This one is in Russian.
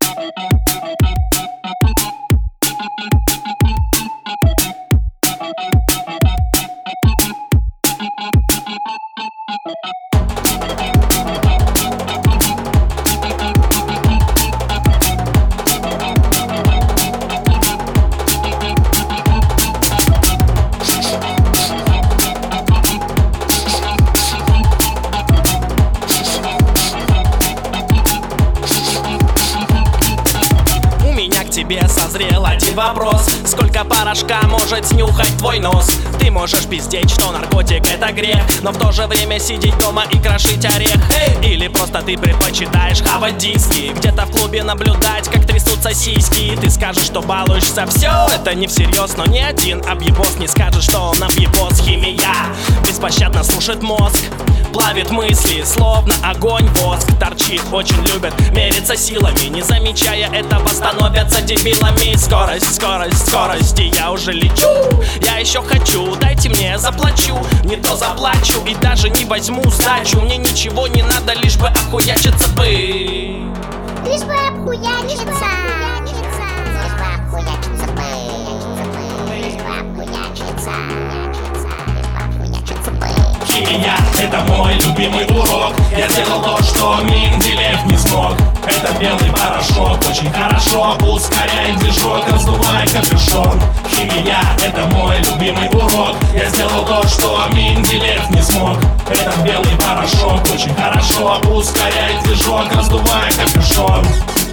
Тебе созрел один вопрос: сколько порошка может снюхать твой нос? Ты можешь пиздеть, что наркотик это грех, но в то же время сидеть дома и крошить орех. Или просто ты предпочитаешь хавать диски, где-то в клубе наблюдать, как трясутся сиськи. Ты скажешь, что балуешься, все это не всерьез, но ни один объебос не скажет, что он объебос. Химия беспощадно слушает мозг, плавит мысли, словно огонь, воск. Торчит, очень любят мериться силами, не замечая этого становятся дебилами. Скорость, скорость, скорость, и я уже лечу. Я еще хочу, дайте мне, заплачу. Не то заплачу и даже не возьму сдачу. Мне ничего не надо, лишь бы охуячиться бы. Лишь бы обхуячиться. Лишь бы обхуячиться бы. Лишь бы обхуячиться. Химия — это мой любимый урок. Я сделал то, что Менделеев не смог. Это белый порошок, очень хорошо ускоряет движок, раздувая капюшон. Химия — это мой любимый урок. Я сделал то, что Менделеев не смог. Это белый порошок, очень хорошо ускоряет движок, раздувая капюшон.